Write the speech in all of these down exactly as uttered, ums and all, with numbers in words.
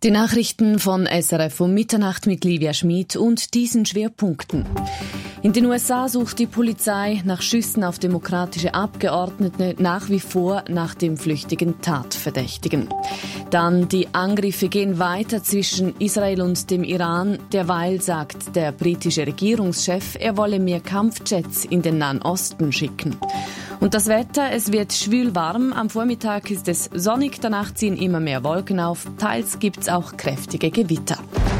Die Nachrichten von S R F um Mitternacht mit Livia Schmid und diesen Schwerpunkten. In den U S A sucht die Polizei nach Schüssen auf demokratische Abgeordnete nach wie vor nach dem flüchtigen Tatverdächtigen. Dann die Angriffe gehen weiter zwischen Israel und dem Iran. Derweil sagt der britische Regierungschef, er wolle mehr Kampfjets in den Nahen Osten schicken. Und das Wetter, es wird schwül warm. Am Vormittag ist es sonnig, danach ziehen immer mehr Wolken auf. Teils gibt's auch kräftige Gewitter.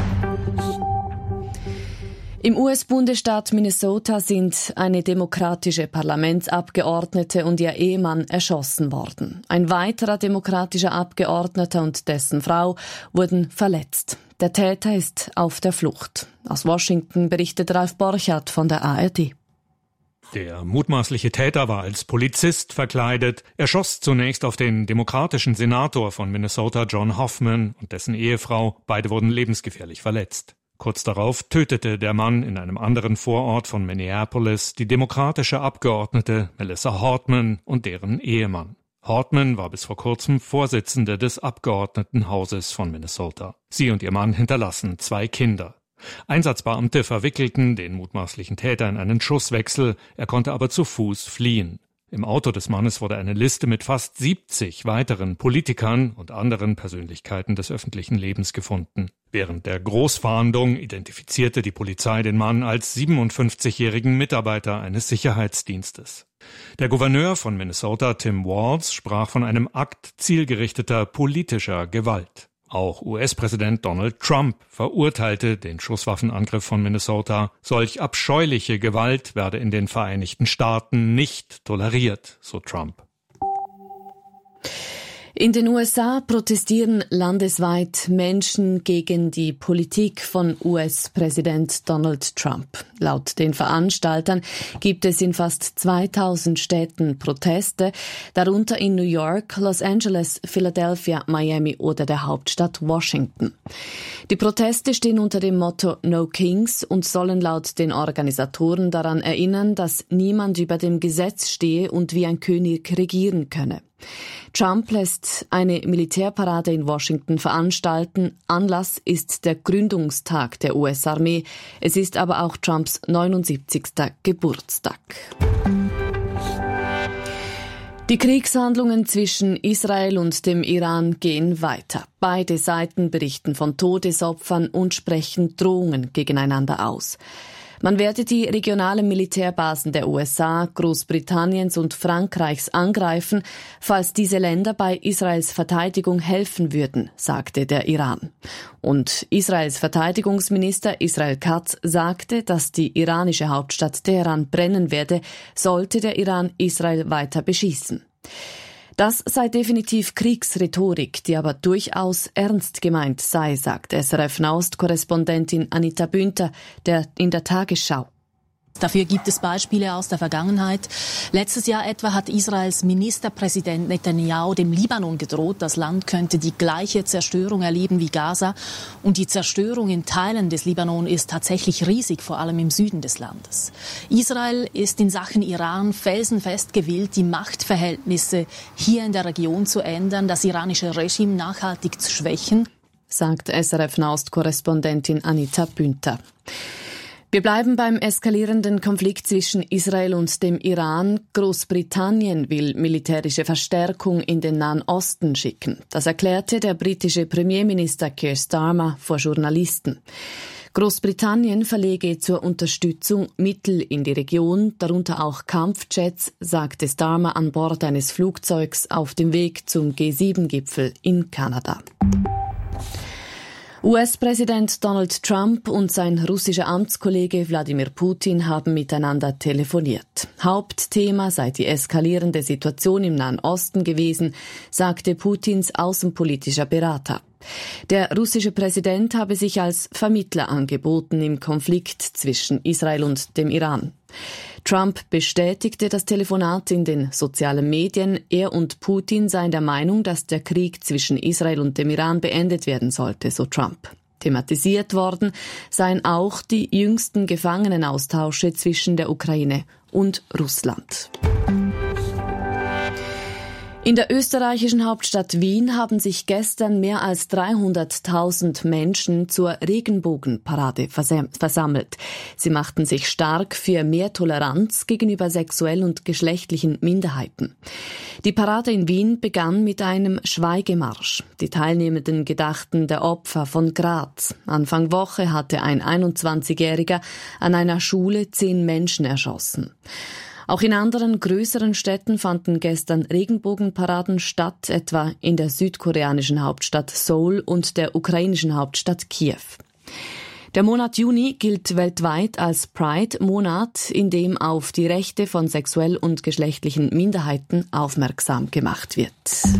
Im U S-Bundesstaat Minnesota sind eine demokratische Parlamentsabgeordnete und ihr Ehemann erschossen worden. Ein weiterer demokratischer Abgeordneter und dessen Frau wurden verletzt. Der Täter ist auf der Flucht. Aus Washington berichtet Ralf Borchardt von der A R D. Der mutmaßliche Täter war als Polizist verkleidet. Er schoss zunächst auf den demokratischen Senator von Minnesota, John Hoffman, und dessen Ehefrau. Beide wurden lebensgefährlich verletzt. Kurz darauf tötete der Mann in einem anderen Vorort von Minneapolis die demokratische Abgeordnete Melissa Hortman und deren Ehemann. Hortman war bis vor kurzem Vorsitzende des Abgeordnetenhauses von Minnesota. Sie und ihr Mann hinterlassen zwei Kinder. Einsatzbeamte verwickelten den mutmaßlichen Täter in einen Schusswechsel, er konnte aber zu Fuß fliehen. Im Auto des Mannes wurde eine Liste mit fast siebzig weiteren Politikern und anderen Persönlichkeiten des öffentlichen Lebens gefunden. Während der Großfahndung identifizierte die Polizei den Mann als siebenundfünfzigjährigen Mitarbeiter eines Sicherheitsdienstes. Der Gouverneur von Minnesota, Tim Walz, sprach von einem Akt zielgerichteter politischer Gewalt. Auch U S-Präsident Donald Trump verurteilte den Schusswaffenangriff von Minnesota. Solch abscheuliche Gewalt werde in den Vereinigten Staaten nicht toleriert, so Trump. In den U S A protestieren landesweit Menschen gegen die Politik von U S-Präsident Donald Trump. Laut den Veranstaltern gibt es in fast zweitausend Städten Proteste, darunter in New York, Los Angeles, Philadelphia, Miami oder der Hauptstadt Washington. Die Proteste stehen unter dem Motto No Kings und sollen laut den Organisatoren daran erinnern, dass niemand über dem Gesetz stehe und wie ein König regieren könne. Trump lässt eine Militärparade in Washington veranstalten. Anlass ist der Gründungstag der U S-Armee. Es ist aber auch Trumps neunundsiebzigster Geburtstag. Die Kriegshandlungen zwischen Israel und dem Iran gehen weiter. Beide Seiten berichten von Todesopfern und sprechen Drohungen gegeneinander aus. Man werde die regionalen Militärbasen der U S A, Großbritanniens und Frankreichs angreifen, falls diese Länder bei Israels Verteidigung helfen würden, sagte der Iran. Und Israels Verteidigungsminister Israel Katz sagte, dass die iranische Hauptstadt Teheran brennen werde, sollte der Iran Israel weiter beschießen. Das sei definitiv Kriegsrhetorik, die aber durchaus ernst gemeint sei, sagt S R F-Nahost-Korrespondentin Anita Bünther der in der Tagesschau. Dafür gibt es Beispiele aus der Vergangenheit. Letztes Jahr etwa hat Israels Ministerpräsident Netanyahu dem Libanon gedroht, das Land könnte die gleiche Zerstörung erleben wie Gaza. Und die Zerstörung in Teilen des Libanon ist tatsächlich riesig, vor allem im Süden des Landes. Israel ist in Sachen Iran felsenfest gewillt, die Machtverhältnisse hier in der Region zu ändern, das iranische Regime nachhaltig zu schwächen, sagt S R F-Nahost-Korrespondentin Anita Bünther. Wir bleiben beim eskalierenden Konflikt zwischen Israel und dem Iran. Großbritannien will militärische Verstärkung in den Nahen Osten schicken. Das erklärte der britische Premierminister Keir Starmer vor Journalisten. Großbritannien verlege zur Unterstützung Mittel in die Region, darunter auch Kampfjets, sagte Starmer an Bord eines Flugzeugs auf dem Weg zum G sieben Gipfel in Kanada. U S-Präsident Donald Trump und sein russischer Amtskollege Wladimir Putin haben miteinander telefoniert. Hauptthema sei die eskalierende Situation im Nahen Osten gewesen, sagte Putins außenpolitischer Berater. Der russische Präsident habe sich als Vermittler angeboten im Konflikt zwischen Israel und dem Iran. Trump bestätigte das Telefonat in den sozialen Medien. Er und Putin seien der Meinung, dass der Krieg zwischen Israel und dem Iran beendet werden sollte, so Trump. Thematisiert worden seien auch die jüngsten Gefangenenaustausche zwischen der Ukraine und Russland. In der österreichischen Hauptstadt Wien haben sich gestern mehr als dreihunderttausend Menschen zur Regenbogenparade versammelt. Sie machten sich stark für mehr Toleranz gegenüber sexuell- und geschlechtlichen Minderheiten. Die Parade in Wien begann mit einem Schweigemarsch. Die Teilnehmenden gedachten der Opfer von Graz. Anfang Woche hatte ein einundzwanzigjähriger an einer Schule zehn Menschen erschossen. Auch in anderen größeren Städten fanden gestern Regenbogenparaden statt, etwa in der südkoreanischen Hauptstadt Seoul und der ukrainischen Hauptstadt Kiew. Der Monat Juni gilt weltweit als Pride-Monat, in dem auf die Rechte von sexuell- und geschlechtlichen Minderheiten aufmerksam gemacht wird.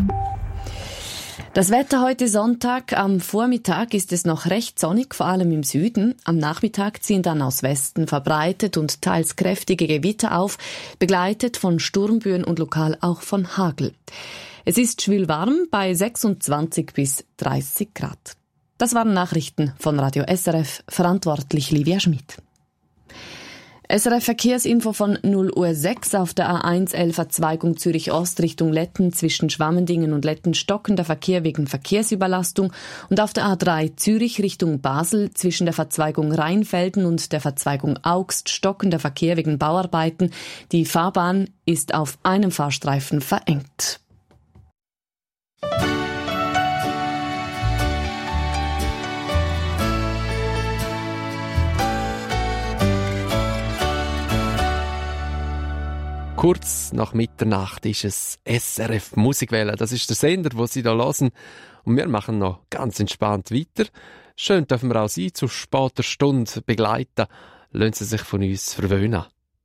Das Wetter heute Sonntag. Am Vormittag ist es noch recht sonnig, vor allem im Süden. Am Nachmittag ziehen dann aus Westen verbreitet und teils kräftige Gewitter auf, begleitet von Sturmböen und lokal auch von Hagel. Es ist schwülwarm bei sechsundzwanzig bis dreißig Grad. Das waren Nachrichten von Radio S R F, verantwortlich Livia Schmid. S R F Verkehrsinfo von null Uhr sechs auf der A eins L-Verzweigung Zürich Ost Richtung Letten zwischen Schwammendingen und Letten stockender Verkehr wegen Verkehrsüberlastung und auf der A drei Zürich Richtung Basel zwischen der Verzweigung Rheinfelden und der Verzweigung Augst stockender Verkehr wegen Bauarbeiten. Die Fahrbahn ist auf einem Fahrstreifen verengt. Kurz nach Mitternacht ist es S R F Musikwelle. Das ist der Sender, den Sie hier hören. Und wir machen noch ganz entspannt weiter. Schön dürfen wir auch Sie zu später Stunde begleiten. Lassen Sie sich von uns verwöhnen.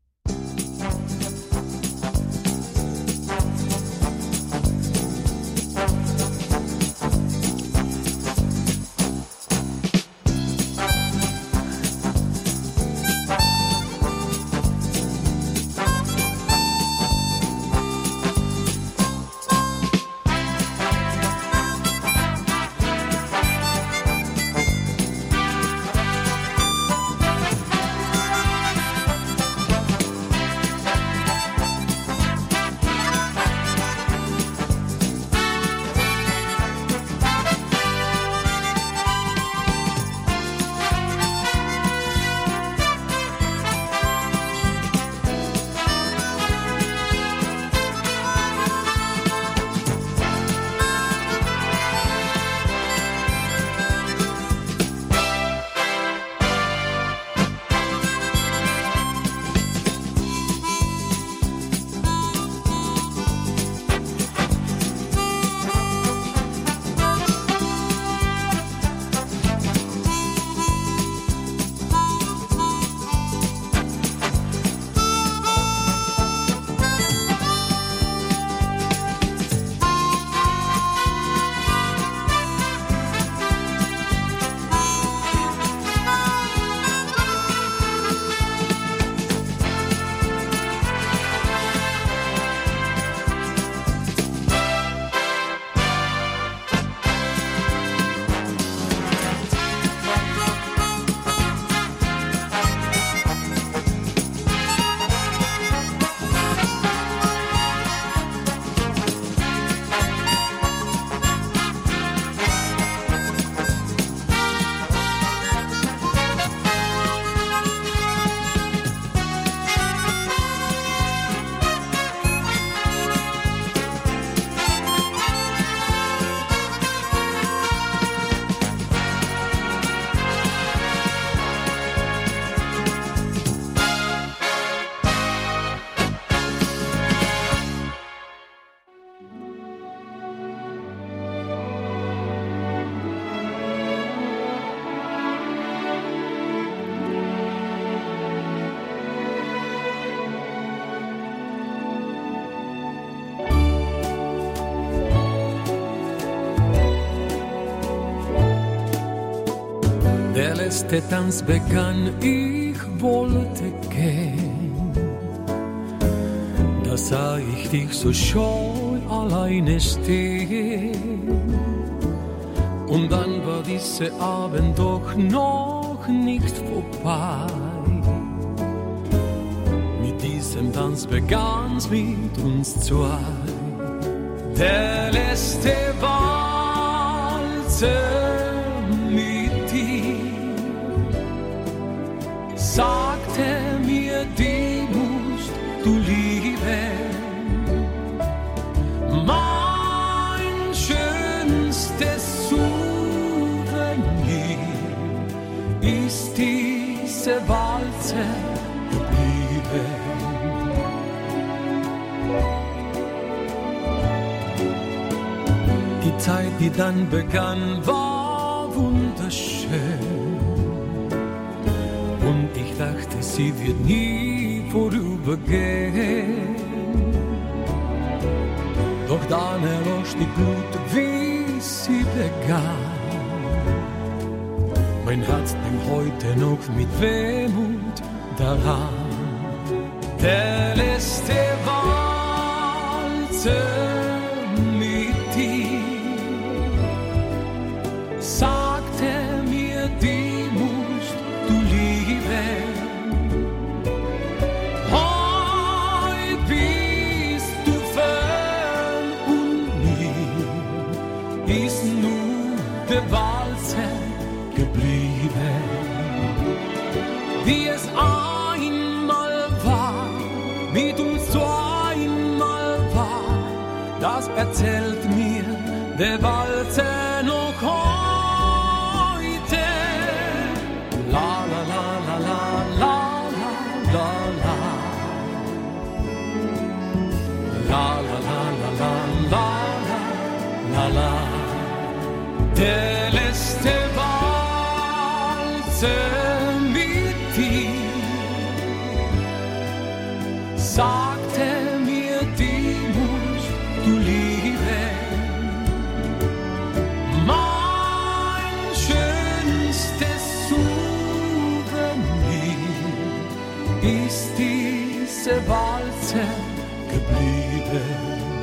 Der letzte Tanz begann, ich wollte gehen. Da sah ich dich so scheu alleine stehen. Und dann war dieser Abend doch noch nicht vorbei. Mit diesem Tanz begann's mit uns zwei. der letzte Walzer mit dir, sagte mir, die musst du lieben. Mein schönstes Souvenir ist diese Walze geblieben. Die Zeit, die dann begann, war wunderschön. Und ich dachte, sie wird nie vorübergehen. Doch dann erlosch die Glut, wie sie begann. Mein Herz denkt heute noch mit Wehmut daran. Der letzte Walzer mit dir sagte mir, die musst du lieben. Heut bist du fern und mir ist nur der Walzer geblieben. Wie es einmal war, mit uns zweimal war, das erzählt mir der Walzer noch heute. La la la la la la la la la la la la la la la la. Der letzte Walzer mit dir sagte mir, die musst du lieben. Mein schönstes Souvenir ist diese Walze geblieben.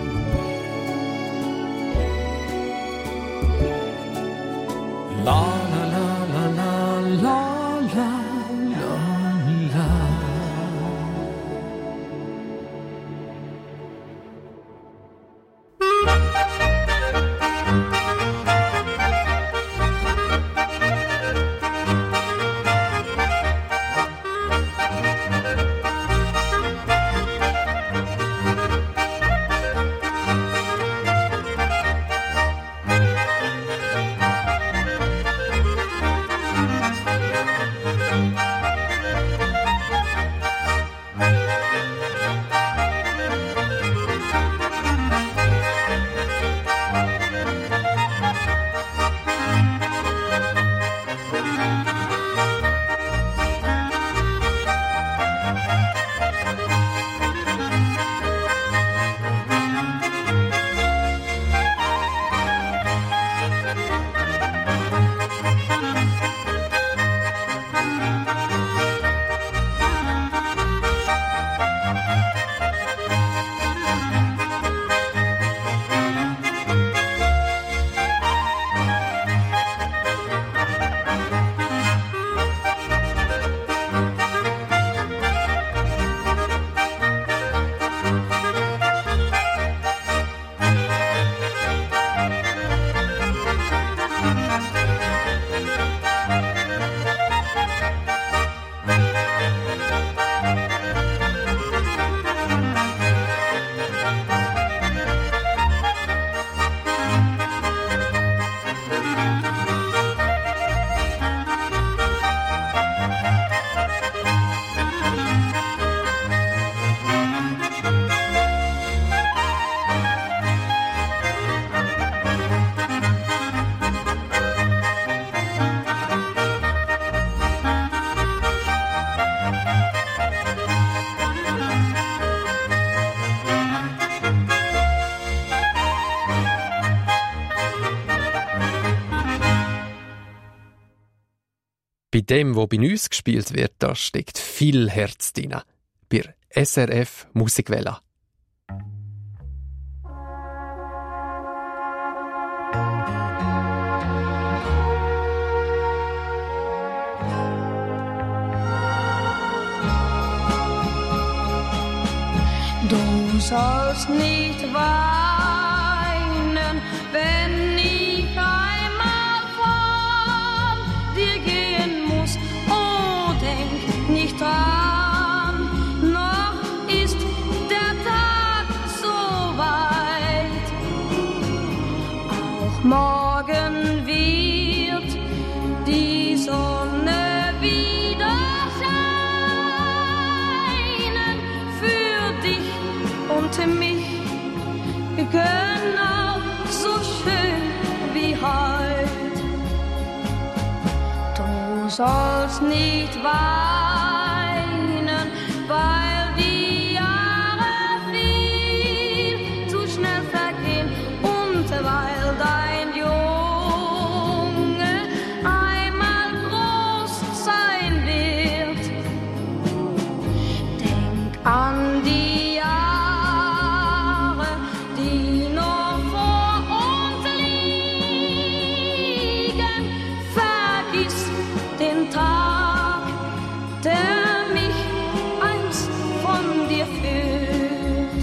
La la la la la la la la la. Bei dem, was bei uns gespielt wird, da steckt viel Herz drin. Bei S R F Musikwelle. Du sollst nicht weinen, für mich genau so schön wie heut. Du sollst nicht weinen, weil die Jahre viel zu schnell vergehen und weil dein Junge einmal groß sein wird. Denk an die Jahre, die noch vor uns liegen. Vergiss den Tag, der mich einst von dir führt.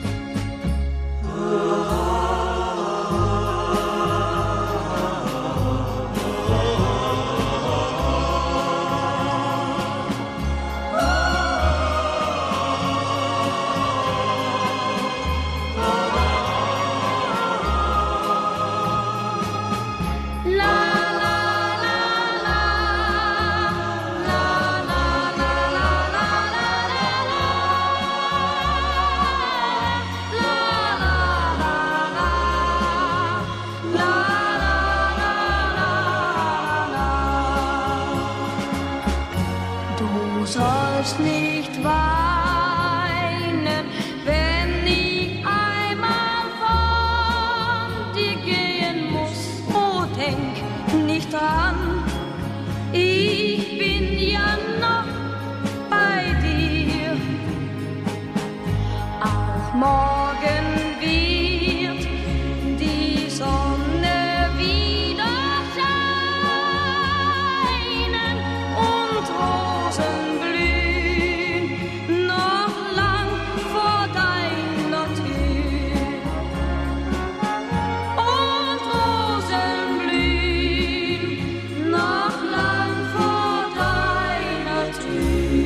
Du sollst nicht weinen, wenn ich einmal von dir gehen muss. Oh, denk nicht dran, ich bin ja noch bei dir. Auch morgen wird die Sonne wieder scheinen und Rosen blühen noch lang vor deiner Tür. Und Rosen blühen noch lang vor deiner Tür.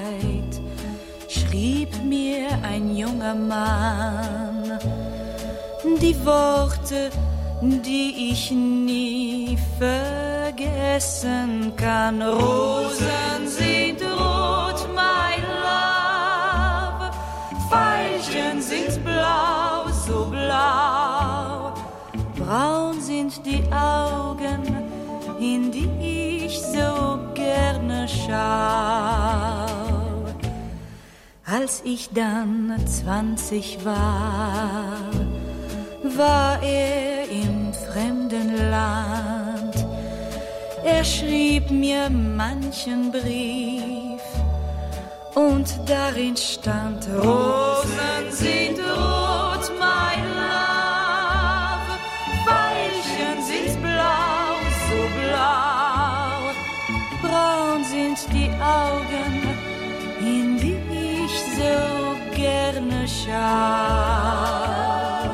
schrieb mir ein junger Mann die Worte, die ich nie vergessen kann. Rosen sind rot, my love, Veilchen sind blau, so blau, braun sind die Augen, in die ich so gerne schau. Als ich dann zwanzig war, war er im fremden Land. Er schrieb mir manchen Brief und darin stand: Rosen sind rot, my love, Veilchen sind blau, so blau, braun sind die Augen, in die ich so gerne schau.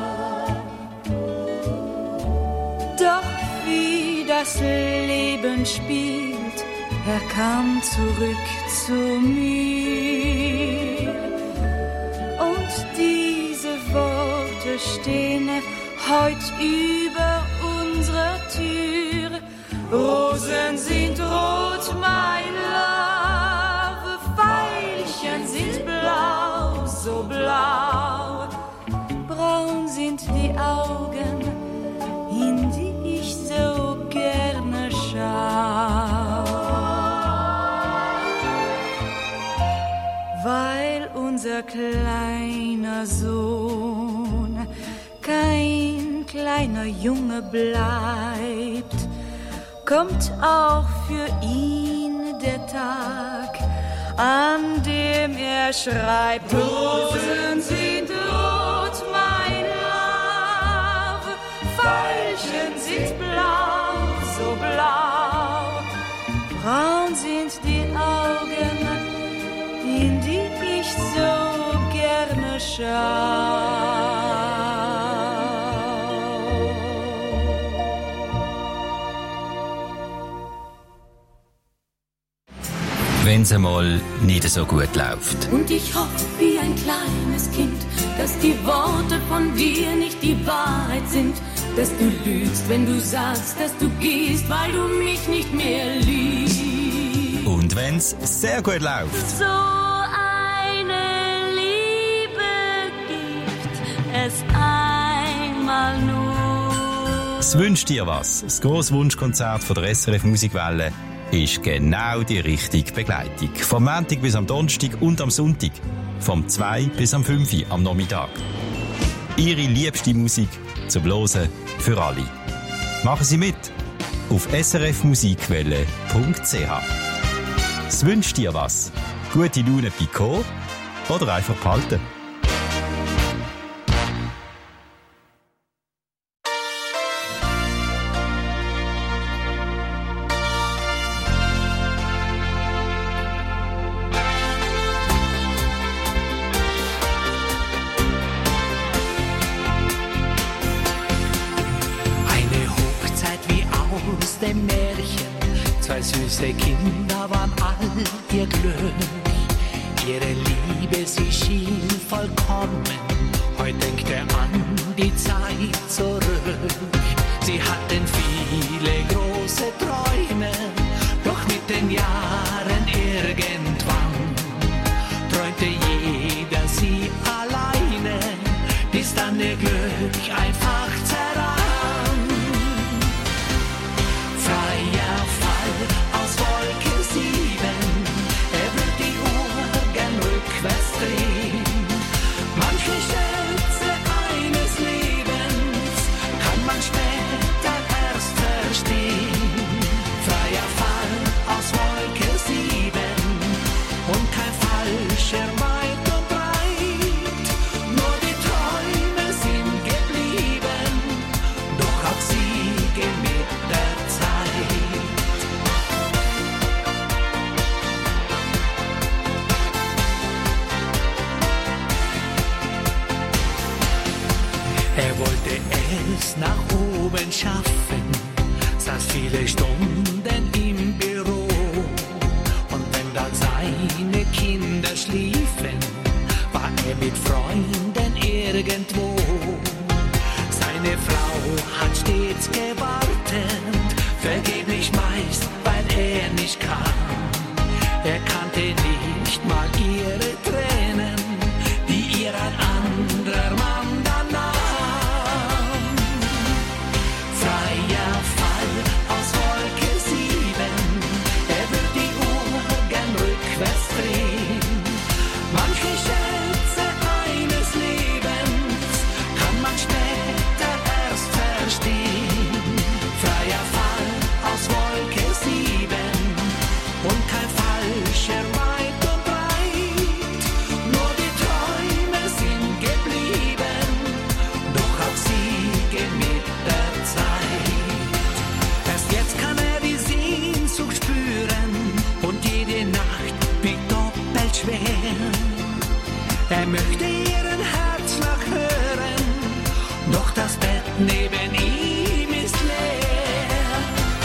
Doch wie das Leben spielt, er kam zurück zu mir. Und diese Worte stehen heut über unserer Tür. Rosen sind rot, my love, Veilchen sind blau, so blau, braun sind die Augen, in die ich so gerne schau. Weil unser kleiner Sohn kein kleiner Junge bleibt, kommt auch für ihn der Tag, an dem er schreibt: Rosen sind rot, my love, Veilchen sind blau, so blau, braun sind die Augen, in die ich so gerne schau. Wenn's einmal nicht so gut läuft. Und ich hoffe wie ein kleines Kind, dass die Worte von dir nicht die Wahrheit sind, dass du lügst, wenn du sagst, dass du gehst, weil du mich nicht mehr liebst. Und wenn's sehr gut läuft. So eine Liebe gibt es einmal nur. Es wünscht dir was. Das grosse Wunschkonzert von der S R F Musikwelle ist genau die richtige Begleitung. Vom Montag bis am Donnerstag und am Sonntag. Vom zwei bis am fünf am Nachmittag. Ihre liebste Musik zum Hören für alle. Machen Sie mit auf s r f musikwelle punkt c h. Es wünscht dir was. Gute Laune Picot oder einfach behalten. Süße Kinder waren all ihr Glück, ihre Liebe, sie schien vollkommen. Heute denkt er an die Zeit zurück. Sie hatten viele große Träume, doch mit den Jahren irgendwann träumte jeder sie alleine, bis dann ihr Glück einfach zerrann. Freier Fall aus Wolke sieben, er wird die Uhr gern rückwärts drehen. Manche Schätze eines Lebens kann man später erst verstehen. Freier Fall aus Wolke sieben und kein falscher weit und breit. Nur die Träume sind geblieben, doch auch Siege mit der Zeit. Er wollte es nach oben schaffen, saß viele Stunden im Büro. Und wenn dann seine Kinder Kinder schliefen, war er mit Freunden irgendwo. Seine Frau hat stets gewartet, vergeblich meist, weil er nicht kam. Er kannte nicht mal ihre Tränen, die ihr ein anderer Mann dann nahm. Freier Fall aus Wolke sieben, er wird die Uhr gern rückwärts drehen. Manche Schätze eines Lebens kann man später erst verstehen. Freier Fall aus Wolke sieben und kein falscher weit und breit. Nur die Träume sind geblieben, doch auch Siege mit der Zeit. Erst jetzt kann er die Sehnsucht spüren und jede Nacht wiegt doppelt schwer. Er möchte ihren Herzschlag hören, doch das Bett neben ihm ist leer.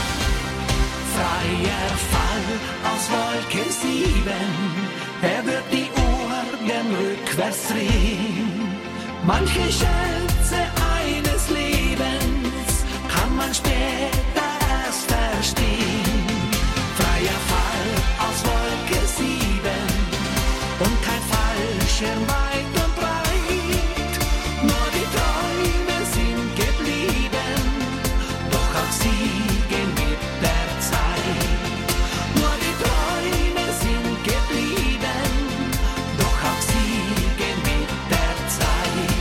Freier Fall aus Wolke sieben, er wird die Uhr gern rückwärts drehen. Manche Schätze eines Lebens kann man später erst verstehen. Freier Fall aus Wolke sieben und kein falscher weit und breit. Nur die Träume sind geblieben, doch auch Siege mit der Zeit. Nur die Träume sind geblieben, doch auch Siege mit der Zeit.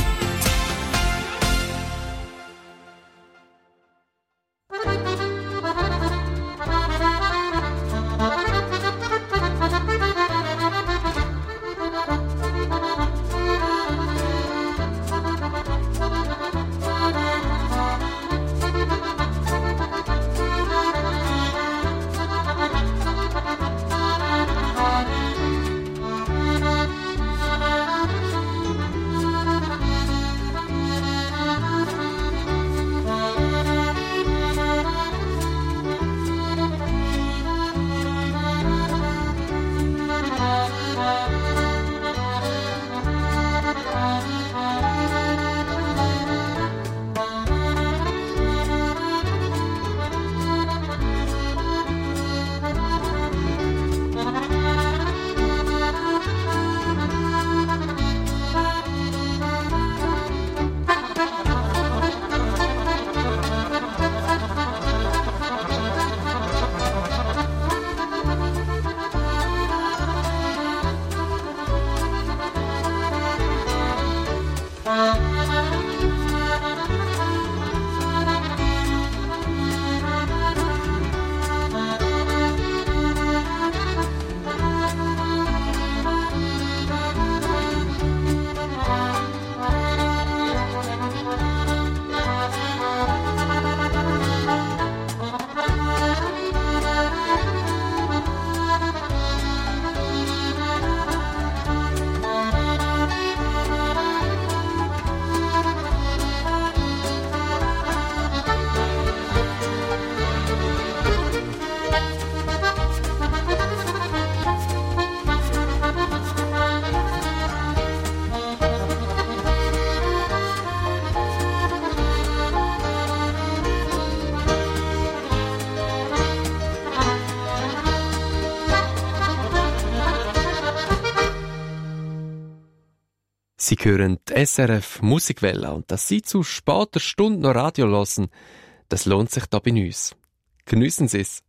Sie hören die S R F Musikwelle und dass Sie zu später Stunde noch Radio hören, das lohnt sich da bei uns. Geniessen Sie es.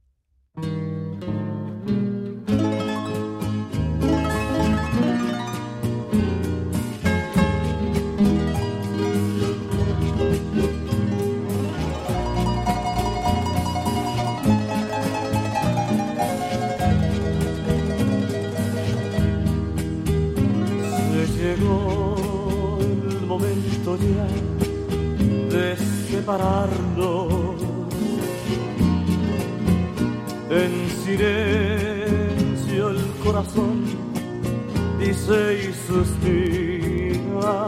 De separarnos en silencio, el corazón dice y suspira.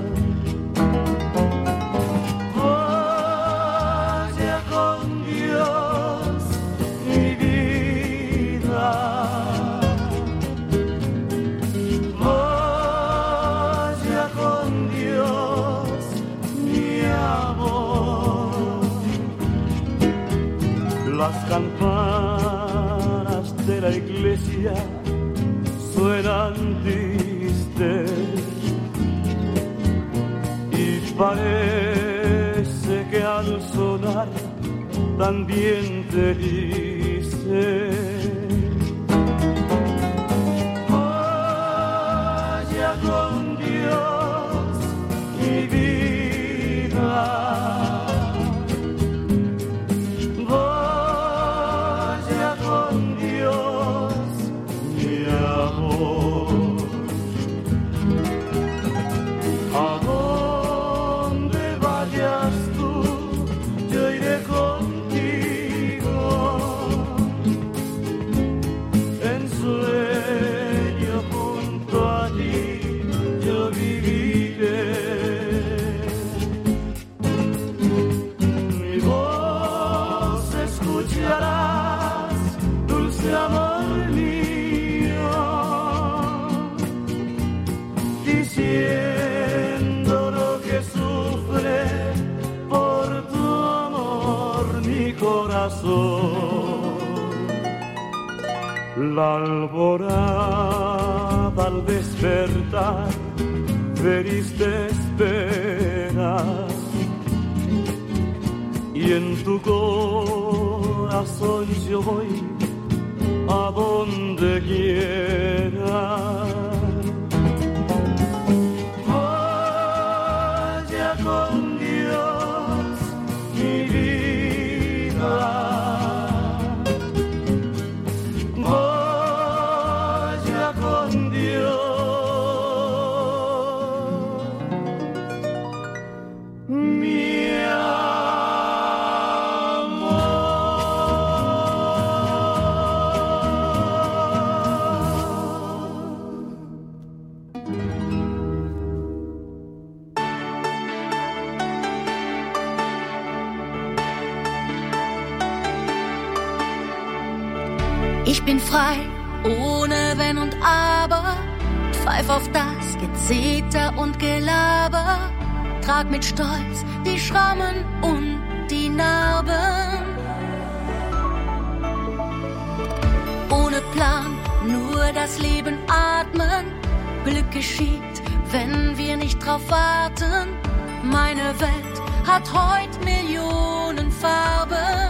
Vaya con Dios mi vida, Las campanas de la iglesia suenan tristes y parece que al sonar también te dice: vaya con Dios mi vida, vaya con Dios mi amor. A donde vayas tú, yo iré contigo. En sueño junto a ti yo viviré. Mi voz escucharás, dulce amor mío, diciendo lo que sufre por tu amor mi corazón. La alborada al despertar feliz te espera, y en tu corazón yo voy a donde quiera. Vaya con Dios mi vida, vaya con Dios mi amor. Ich bin frei, ohne Wenn und Aber, pfeif auf das Gezeter und Gelaber, trag mit Stolz die Schrammen und die Narben. Ohne Plan, nur das Leben atmen, Glück geschieht, wenn wir nicht drauf warten. Meine Welt hat heut Millionen Farben.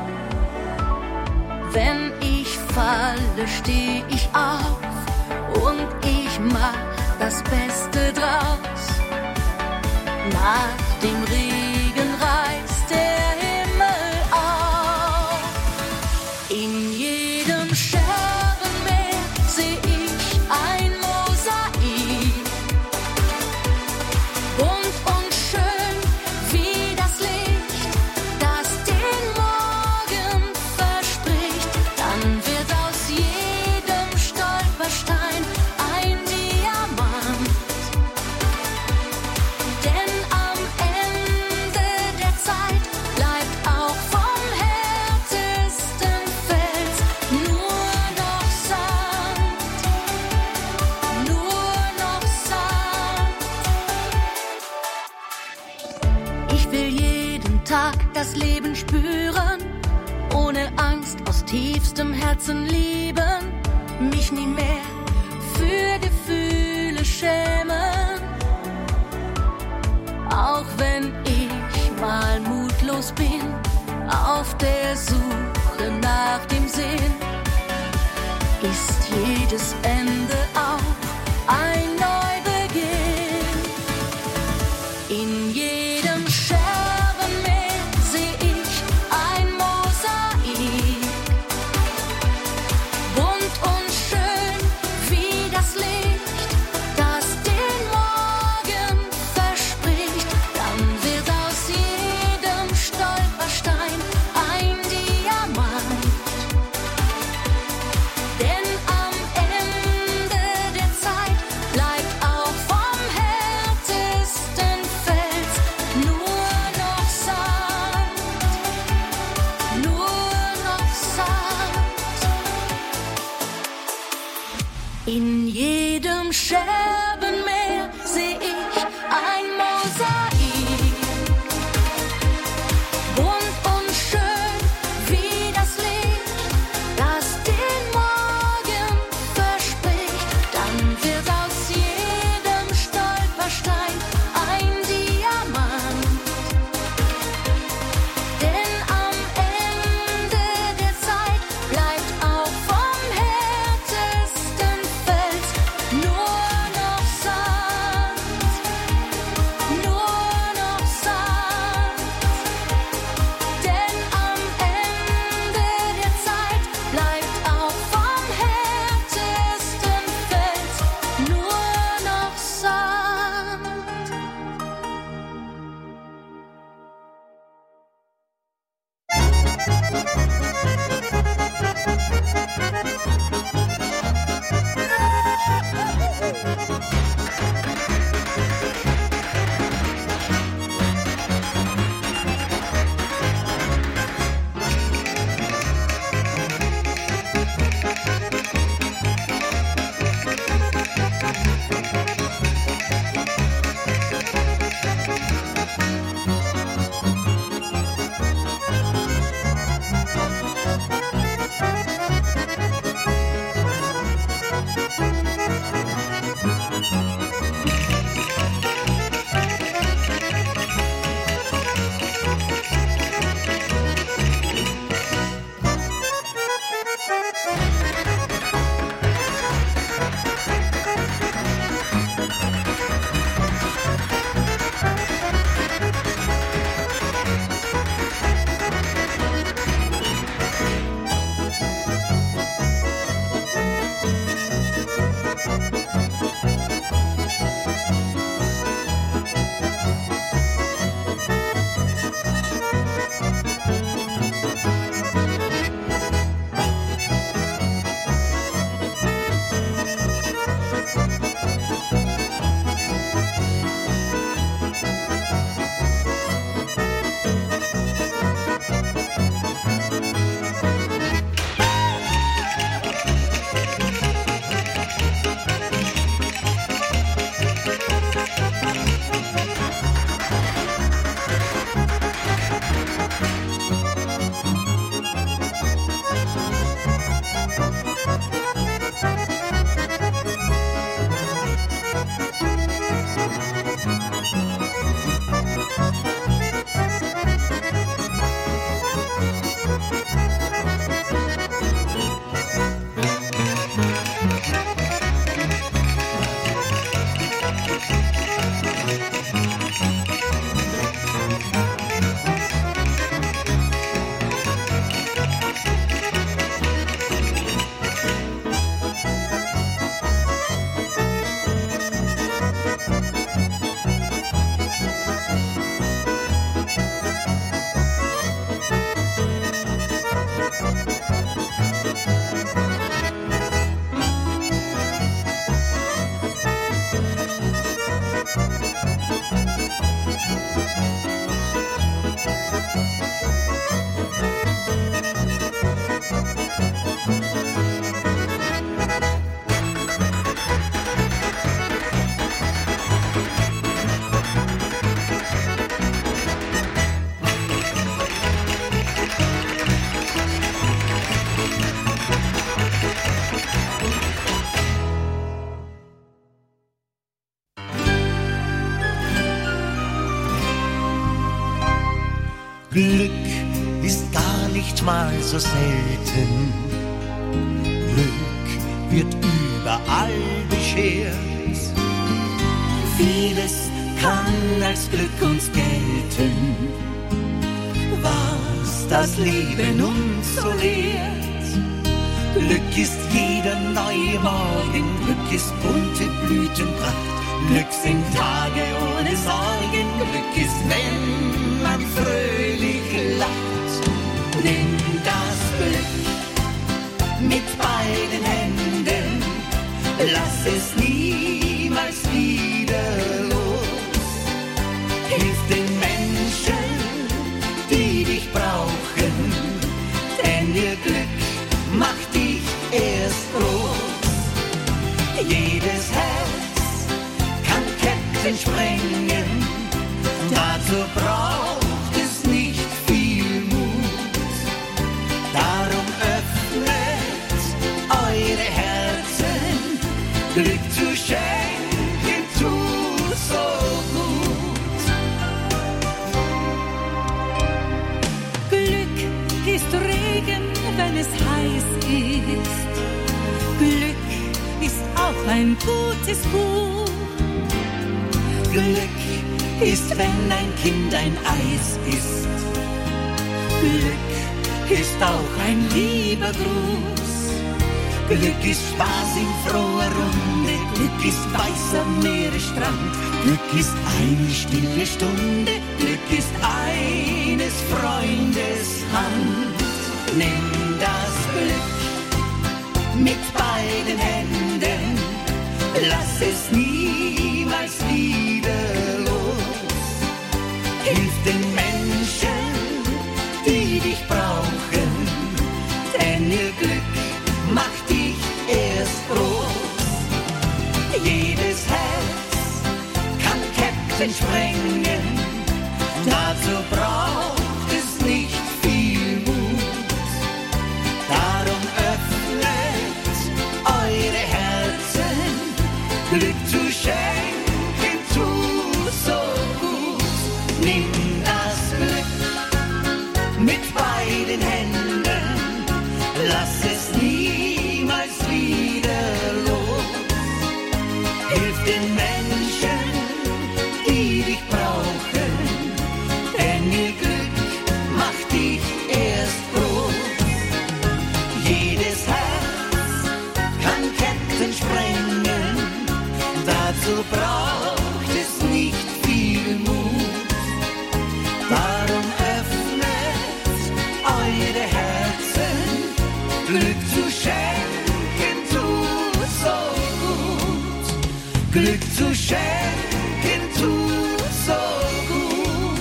Wenn ich falle, steh ich auf und ich mach das Beste draus. Nach dem Regen reißt der Himmel auf. In jedem Scherbenmeer seh ich ein Mosaik, bunt und schön wie das Licht, das den Morgen verspricht. Dann wird aus jedem Stolperstein ein Diamant. Denn am Ende der Zeit bleibt auch vom härtesten Fels nur noch Sand, nur noch Sand. Ich will jeden Tag das Leben spüren, ohne Angst aus tiefstem Herzen lieben, mich nie mehr für Gefühle schämen. Auch wenn ich mal mutlos bin, auf der Suche nach dem Sinn, ist jedes Ende auch ein Neubeginn. In jedem Scherbenmeer seh ich ein Mosaik, bunt und schön wie das Licht, das den Morgen verspricht. Dann wird aus jedem Stolperstein ein Diamant. Denn am Ende der Zeit bleibt auch vom härtesten Fels nur noch Sand, nur noch Sand. In jedem Scherbenmeer seh ich ein Mosaik, bunt und schön wie das Glück ist gar nicht mal so selten. Glück wird überall beschert. Vieles kann als Glück uns gelten, was das Leben uns so lehrt. Glück ist jeder neue Morgen, Glück ist bunte Blütenpracht. Glück sind Tage ohne Sorgen, Glück ist, wenn man fröhlich lacht. Nimm das Glück mit beiden Händen, lass es niemals wieder los. Hilf den Menschen, die dich brauchen, denn ihr Glück macht dich erst groß. Jedes Herz kann Ketten sprengen, dazu braucht es nicht viel Mut. Darum öffnet eure Herzen, Glück zu schenken tut so gut. Glück ist Regen, wenn es heiß ist. Glück ist auch ein gutes Buch. Glück ist, wenn ein Kind ein Eis isst. Glück ist auch ein lieber Gruß. Glück ist Spaß in froher Runde. Glück ist weißer Meeresstrand. Glück ist eine stille Stunde. Glück ist eines Freundes Hand. Nimm das Glück mit beiden Händen, lass es niemals wieder los. Hilf den Menschen, die dich brauchen, denn ihr Glück macht dich erst groß. Jedes Herz kann Ketten sprengen, dazu braucht es nicht viel Mut. Darum öffnet eure Herzen, Glück zu schenken tut so gut. Nimm das Glück mit beiden Händen, lass es niemals wieder los. Hilf den Menschen, die dich brauchen, denn ihr Glück macht dich erst groß. Jedes Herz kann Ketten sprengen, dazu braucht es nicht viel Mut. Darum öffnet eure Herzen, Glück zu schenken tut so gut. Glück zu schenken tut so gut.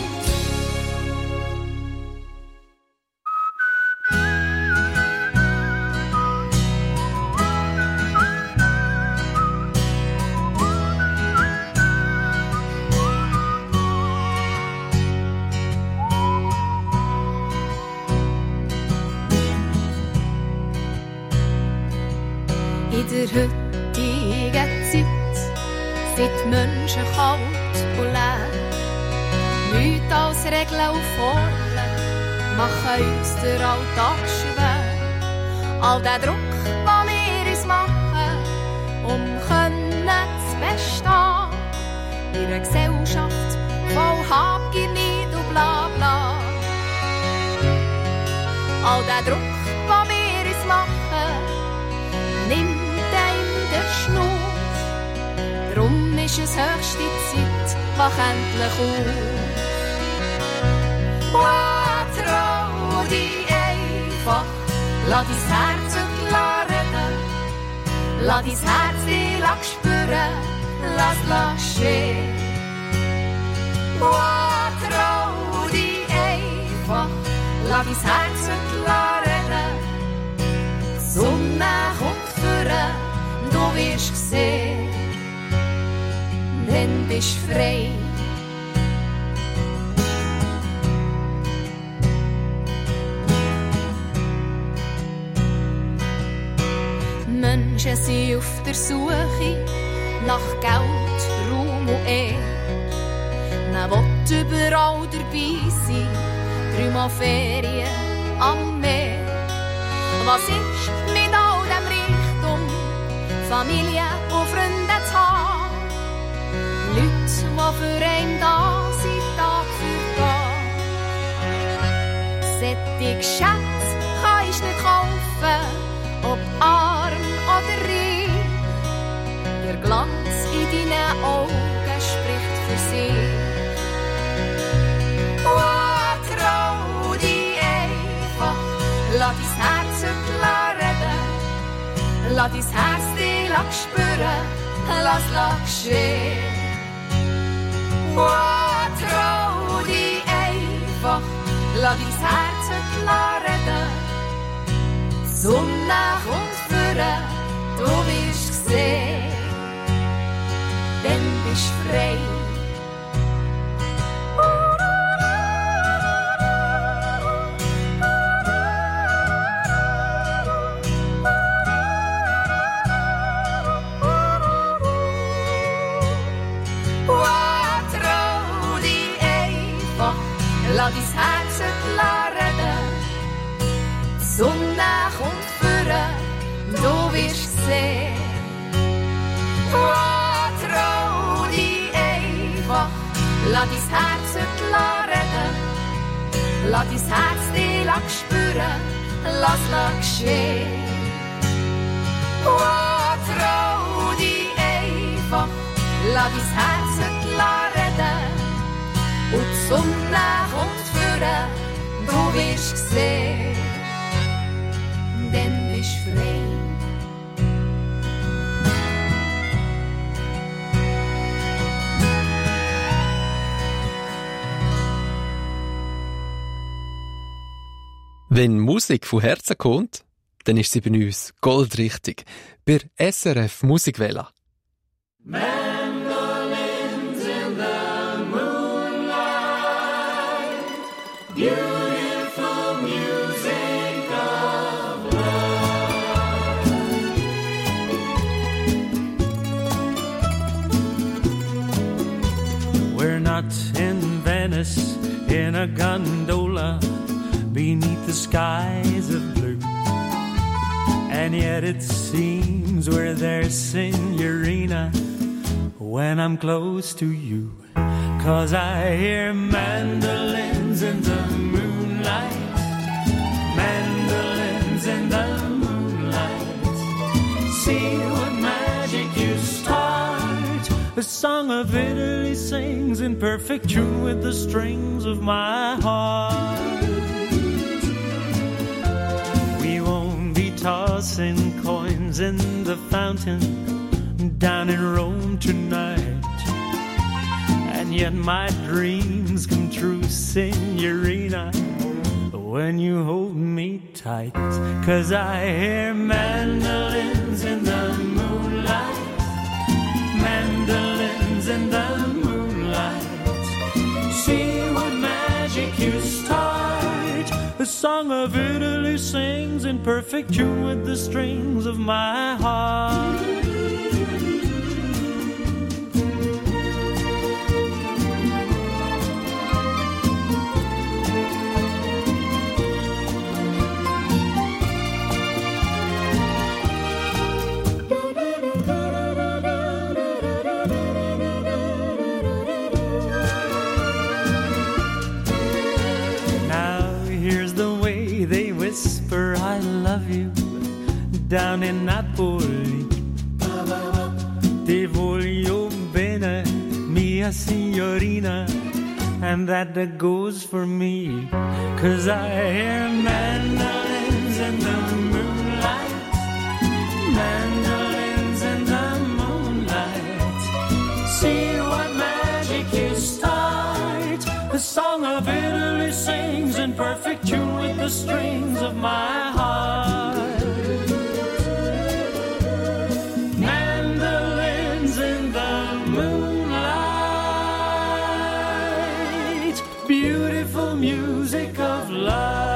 In der heutigen Zeit sind die Menschen kalt und leer. Nichts als Regeln und Formeln machen uns den Alltag schwer. All der Druck, den wir uns machen, um können zu bestehen. In einer Gesellschaft voll Habgier, Neid und bla bla. All der Druck, den wir uns machen, nimmt einem den Schnuff. Drum ist es höchste Zeit, wach endlich auf. Oh, trau dich einfach, lass dein Herz reden. Lass dein Herz dich spüren, lass es stehen. Oh, trau dich einfach, lass dein Herz reden. Die Sonne kommt führen, du wirst sehen, denn bist frei. Menschen sind auf der Suche nach Geld, Ruhm und Ehre. Man will überall dabei sein, dreimal Ferien am Meer. Was ist mit all dem Reichtum, Familie und Freunde zu haben? Leute, die für einen da sind, Tag für Tag. Sättige Schätze kannst du nicht kaufen, ob arm oder reich. Der Glanz in deinen Augen spricht für sich. Oh, trau dich einfach, lass dein Herz klar reden. Lass dein Herz dich spüren, lass es geschehen. Oh, trau dich einfach, lass dein Herz klar reden. Die Sonne kommt führen, du wirst sehen. Dann bist du frei. Lass dein Herz klar reden. Die Sonne kommt führen, du wirst sehen. Oh, trau dich einfach, lass dein Herz klar reden. Lass dein Herz dich spüren, lass es geschehen. Oh, trau dich einfach, lass dein Herz klar reden. Und die Sonne kommt führen, du wirst sehen, dann bist du frei. Wenn Musik von Herzen kommt, dann ist sie bei uns goldrichtig. Bei S R F Musikwelle. Beautiful music of love. We're not in Venice in a gondola beneath the skies of blue, and yet it seems we're there, Signorina, when I'm close to you. 'Cause I hear mandolins in the moonlight, mandolins in the moonlight. See what magic you start. The song of Italy sings in perfect tune with the strings of my heart. We won't be tossing coins in the fountain down in Rome tonight. And yet my dreams come true, Signorina, when you hold me tight. 'Cause I hear mandolins in the moonlight, mandolins in the moonlight. See what magic you start. The song of Italy sings in perfect tune with the strings of my heart. Whisper I love you down in Napoli. Ti voglio bene, mia signorina, and that goes for me. 'Cause I hear mandolins in the moonlight, mandolins in the moonlight. See what magic you start. The song of Italy sings in perfect tune with the strings of my heart. Mandolins in the moonlight, beautiful music of love.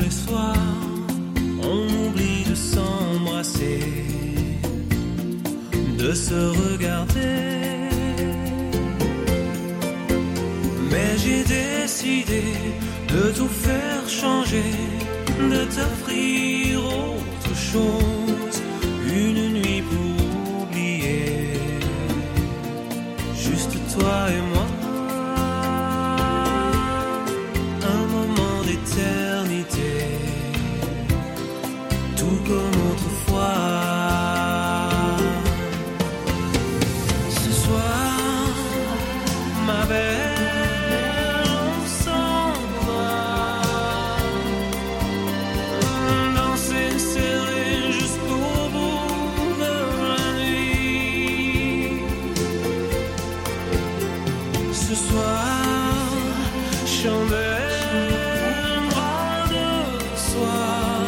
les soirs, on oublie de s'embrasser, de se regarder. Mais j'ai décidé de tout faire changer, de t'offrir autre chose, une nuit pour oublier, juste toi et moi. Un moment d'éternité, tout comme autrefois. Ce soir, ma belle, on s'en va, danser serré jusqu'au bout de la nuit. Ce soir, chandelle, bras de soie,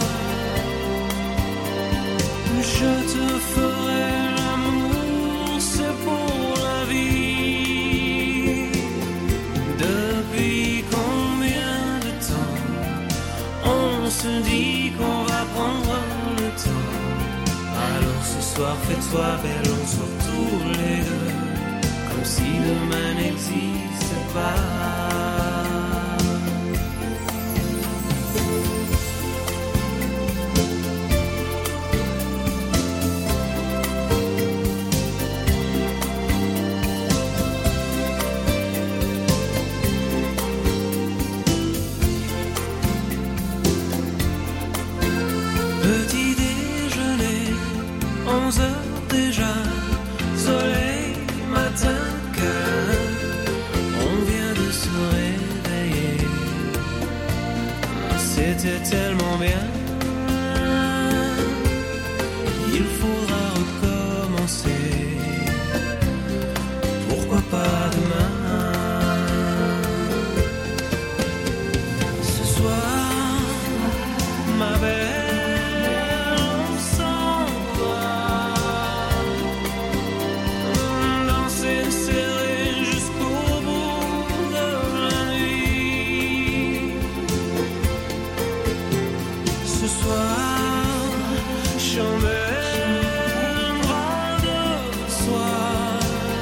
je te ferai l'amour, c'est pour la vie. Depuis combien de temps on se dit qu'on va prendre le temps? Alors ce soir, fais-toi belle, on sort tous les deux, comme si demain n'existait pas. Petit déjeuner, onze heures déjà, soleil, matin, cœur, on vient de se réveiller. C'était tellement bien, il faudra recommencer. Pourquoi pas demain? Ce soir, ma belle, on s'en va, danser serré jusqu'au bout de la nuit. Ce soir, chandelle, bras de soie,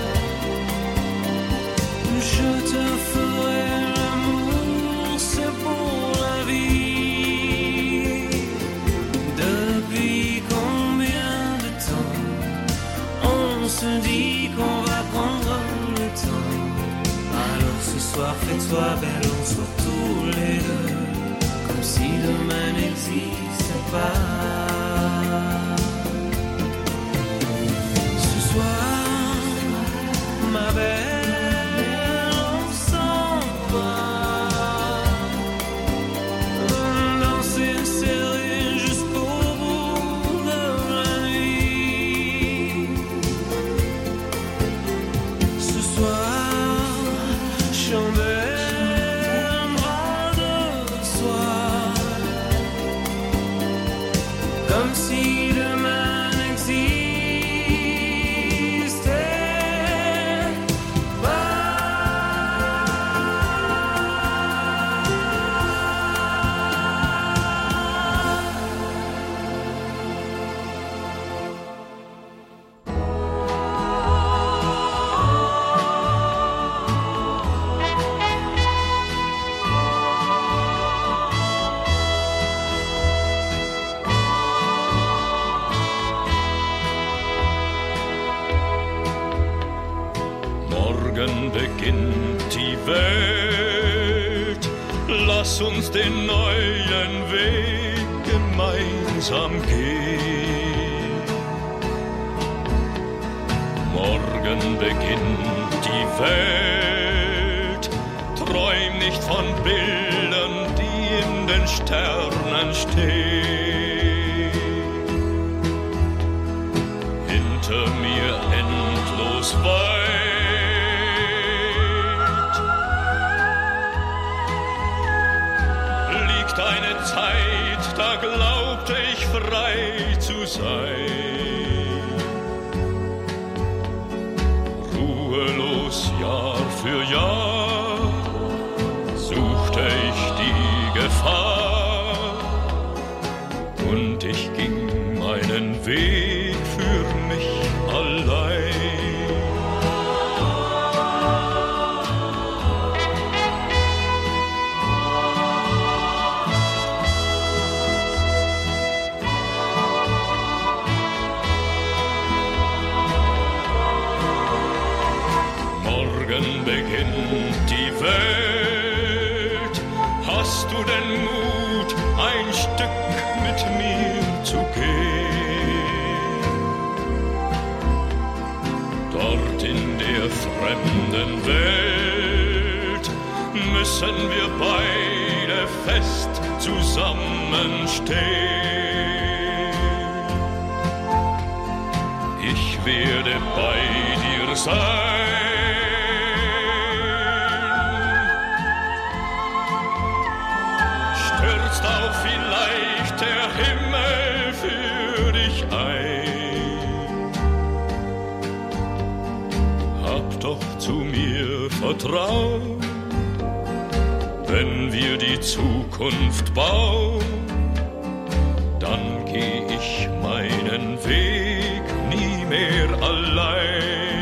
je te ferai l'amour, c'est pour la vie. Depuis combien de temps on se dit qu'on va prendre le temps? Alors ce soir, fais-toi belle, on sort tous les deux, comme si demain n'existait pas. Ce soir, ma belle, on s'en va, danser serré jusqu'au bout de la nuit. Ce soir, chandelle, bras de soie, comme si demain n'existait pas. Morgen beginnt die Welt, lass uns den neuen Weg gemeinsam gehen. Morgen beginnt die Welt, träum nicht von Bildern, die in den Sternen stehen. Hinter mir endlos weit liegt eine Zeit, da glaubte ich frei zu sein. Ruhelos Jahr für Jahr suchte ich die Gefahr, und ich ging meinen Weg für mich allein. Morgen beginnt die Welt. Hast du den Mut, ein Stück mit mir zu gehen? Dort in der fremden Welt müssen wir beide fest zusammenstehen. Ich werde bei dir sein. Stürzt auch vielleicht der Himmel für dich ein. Hab doch zu mir Vertrauen, wenn wir die Zukunft bauen, dann geh ich meinen Weg nie mehr allein.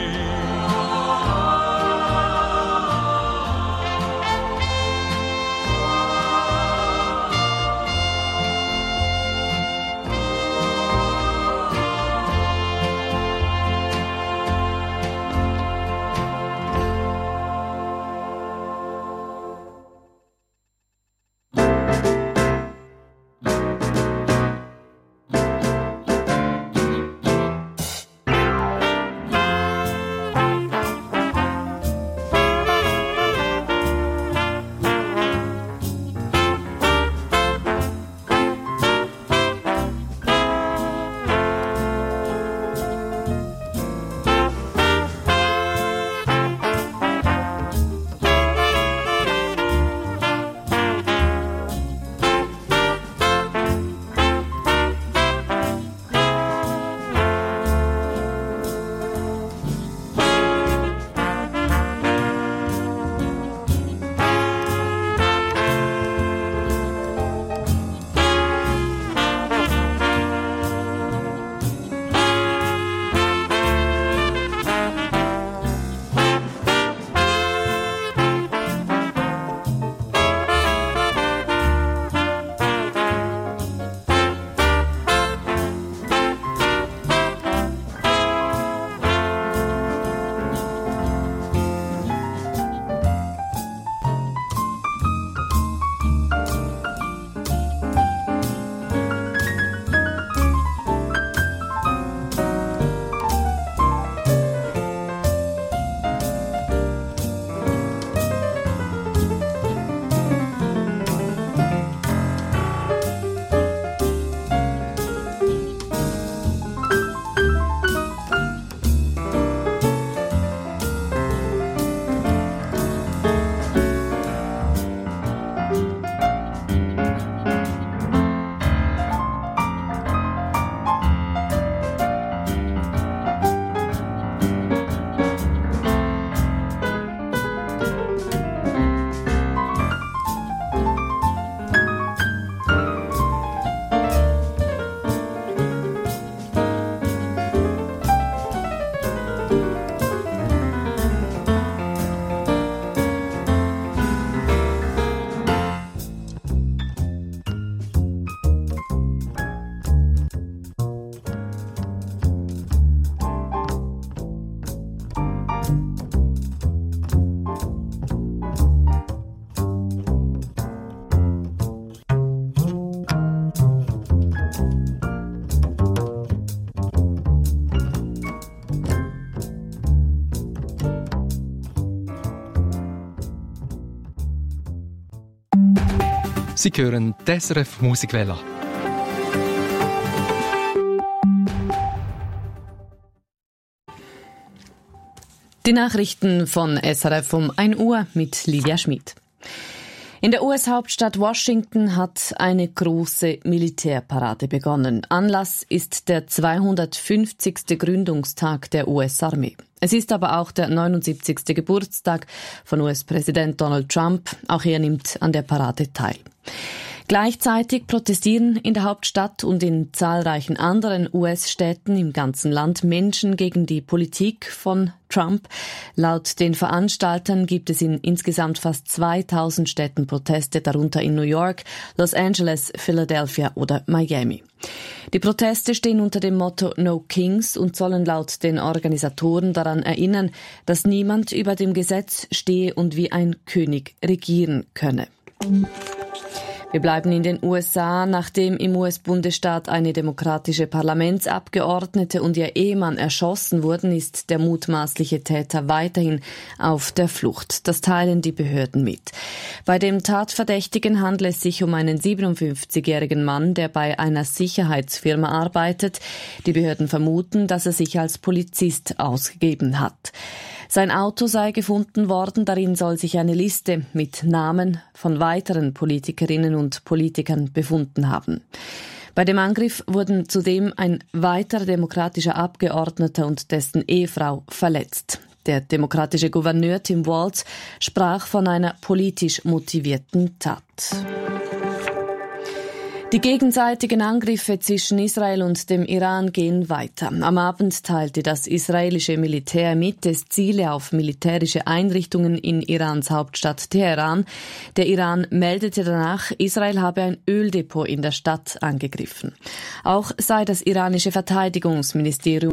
Sie hören die S R F Musikwelle. Die Nachrichten von S R F um ein Uhr mit Lydia Schmid. In der U S-Hauptstadt Washington hat eine große Militärparade begonnen. Anlass ist der zweihundertfünfzigste Gründungstag der U S-Armee. Es ist aber auch der neunundsiebzigste Geburtstag von U S-Präsident Donald Trump. Auch er nimmt an der Parade teil. Gleichzeitig protestieren in der Hauptstadt und in zahlreichen anderen U S-Städten im ganzen Land Menschen gegen die Politik von Trump. Laut den Veranstaltern gibt es in insgesamt fast zweitausend Städten Proteste, darunter in New York, Los Angeles, Philadelphia oder Miami. Die Proteste stehen unter dem Motto No Kings und sollen laut den Organisatoren daran erinnern, dass niemand über dem Gesetz stehe und wie ein König regieren könne. Wir bleiben in den U S A. Nachdem im U S-Bundesstaat eine demokratische Parlamentsabgeordnete und ihr Ehemann erschossen wurden, ist der mutmaßliche Täter weiterhin auf der Flucht. Das teilen die Behörden mit. Bei dem Tatverdächtigen handelt es sich um einen siebenundfünfzigjährigen Mann, der bei einer Sicherheitsfirma arbeitet. Die Behörden vermuten, dass er sich als Polizist ausgegeben hat. Sein Auto sei gefunden worden, darin soll sich eine Liste mit Namen von weiteren Politikerinnen und Politikern befunden haben. Bei dem Angriff wurden zudem ein weiterer demokratischer Abgeordneter und dessen Ehefrau verletzt. Der demokratische Gouverneur Tim Walz sprach von einer politisch motivierten Tat. Die gegenseitigen Angriffe zwischen Israel und dem Iran gehen weiter. Am Abend teilte das israelische Militär mit, es ziele auf militärische Einrichtungen in Irans Hauptstadt Teheran. Der Iran meldete danach, Israel habe ein Öldepot in der Stadt angegriffen. Auch sei das iranische Verteidigungsministerium